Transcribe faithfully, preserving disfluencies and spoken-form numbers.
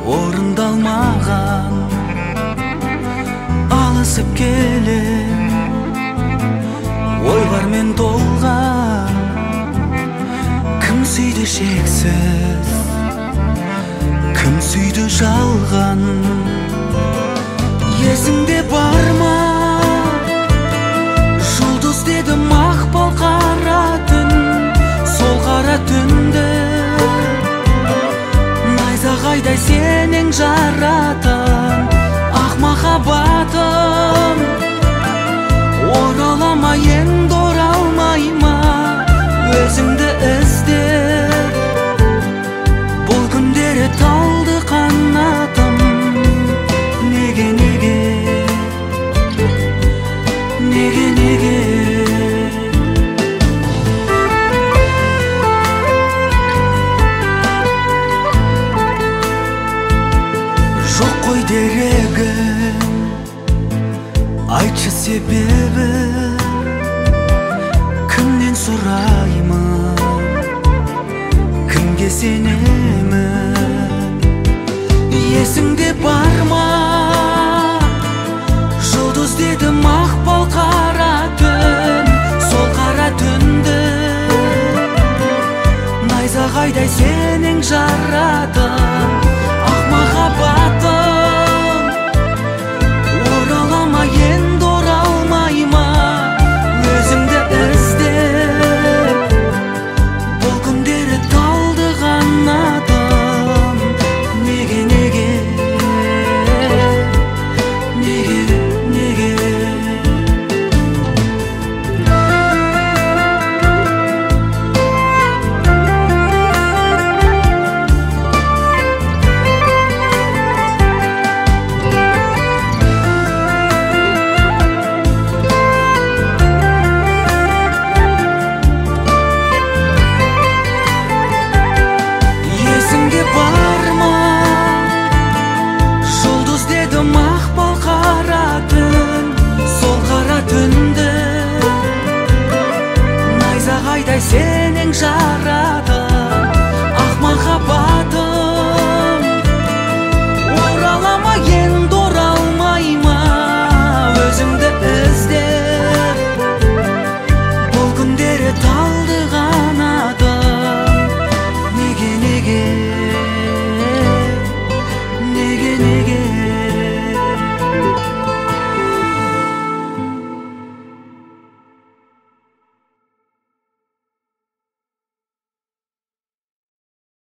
орындалмаған алысып келем ойлармен толған кім сүйді шексіз кім сүйді жалған есіңде бар ма жұлдыз деді мақпал қара түн сол қара түнді найзағайдай сенің жаратын ақ махаббатым орала ма енді оралмай ма өзіңді іздеп бұл күндері талды қанатым неге неге неге неге жоқ қой дерегім айтшы себебі кімнен сұраймын кімге сенемін есіңде бар ма жұлдыз деді мақпал қара түн сол қара түнді найзағайдай сенің жаратын ақ махаббатым орала ма енді оралмай ма өзіңді іздеп бұл күндері талды қанатым неге неге неге неге есіңде бар ма жұлдыз деді мақпал қара түн сол қара түнді найзағайдай сенің жаратын